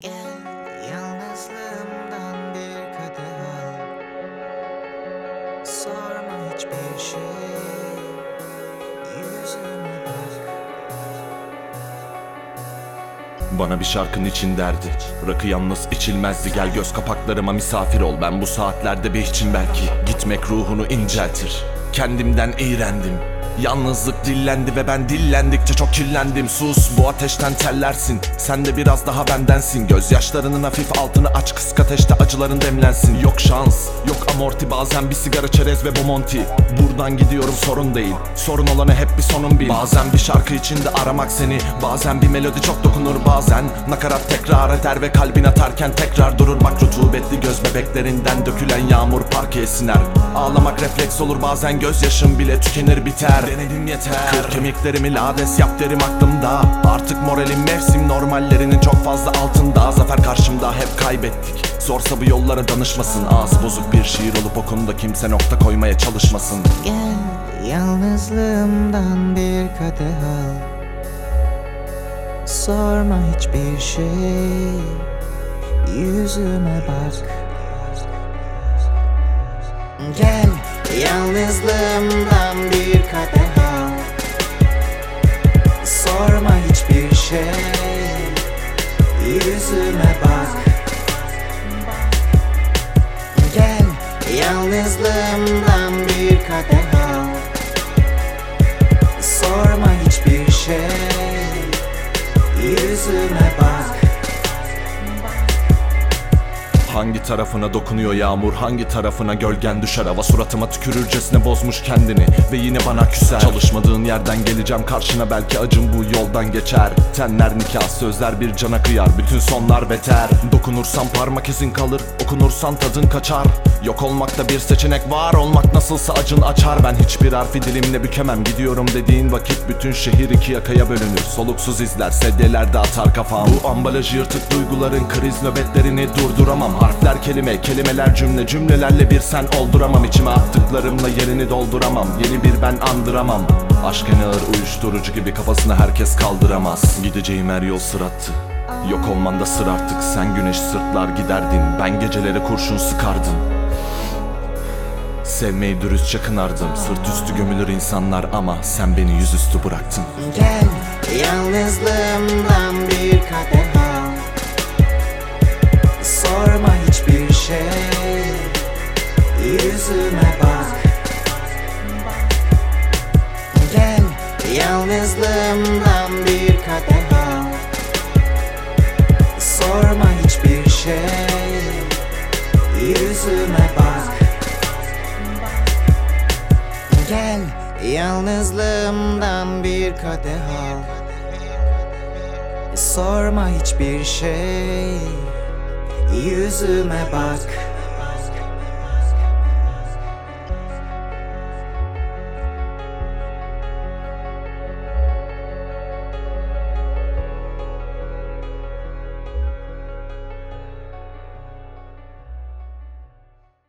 Gel yalnızlığımdan bir kadeh al. Sorma hiçbir şey, yüzüme bak. Bana bir şarkının için derdi. Rakı yalnız içilmezdi. Gel göz kapaklarıma misafir ol. Ben bu saatlerde bir için belki. Gitmek ruhunu inceltir. Kendimden iğrendim. Yalnızlık dillendi ve ben dillendikçe çok kirlendim. Sus, bu ateşten tellersin. Sen de biraz daha bendensin. Gözyaşlarının hafif altını aç, kısık ateşte acıların demlensin. Yok şans, yok amorti, bazen bir sigara, çerez ve bomonti. Buradan gidiyorum, sorun değil. Sorun olanı hep bir sonun bil. Bazen bir şarkı içinde aramak seni, bazen bir melodi çok dokunur. Bazen nakarat tekrar eder ve kalbin atarken tekrar durur. Bak, rutubetli göz bebeklerinden dökülen yağmur parkeye siner. Ağlamak refleks olur, bazen gözyaşım bile tükenir biter. Denedim yeter. Kır kemiklerimi lades yap derim aklımda. Artık moralim mevsim normallerinin çok fazla altında. Zafer karşımda, hep kaybettik. Sorsa bu yollara danışmasın. Ağzı bozuk bir şiir olup okunduğunda kimse nokta koymaya çalışmasın. Gel yalnızlığımdan bir kadeh al. Sorma hiçbir şey, yüzüme bak. Gel yalnızlığımdan bir kadeh al. Sorma hiçbir şey, yüzüme bak. Gel yalnızlığımdan bir kadeh al. Sorma hiçbir şey, yüzüme bak. Hangi tarafına dokunuyor yağmur, hangi tarafına gölgen düşer. Hava suratıma tükürürcesine bozmuş kendini ve yine bana küser. Çalışmadığın yerden geleceğim karşına, belki acım bu yoldan geçer. Tenler nikah, sözler bir cana kıyar, bütün sonlar beter. Dokunursan parmak izin kalır, okunursan tadın kaçar. Yok olmakta bir seçenek, var olmak nasılsa acın açar. Ben hiçbir harfi dilimle bükemem, gidiyorum dediğin vakit bütün şehir iki yakaya bölünür. Soluksuz izler, sedyelerde atar kafam. Bu ambalajı yırtık duyguların kriz nöbetlerini durduramam. Harfler kelime, kelimeler cümle, cümlelerle bir sen olduramam. İçime attıklarımla yerini dolduramam, yeni bir ben andıramam. Aşk en ağır uyuşturucu gibi, kafasını herkes kaldıramaz. Gideceğim her yol sırattı, yok olman da sır artık. Sen güneş sırtlar giderdin, ben gecelere kurşun sıkardım. Sevmeyi dürüstçe kınardım, sırt üstü gömülür insanlar ama sen beni yüzüstü bıraktın. Gel yalnızlığımdan bir kadeh al. Sorma hiçbir şey, yüzüme bak. Gel yalnızlığımdan bir kadeh al. Sorma hiçbir şey, yüzüme bak. Gel yalnızlığımdan bir kadeh al. Sorma hiçbir şey, yüzüme bak.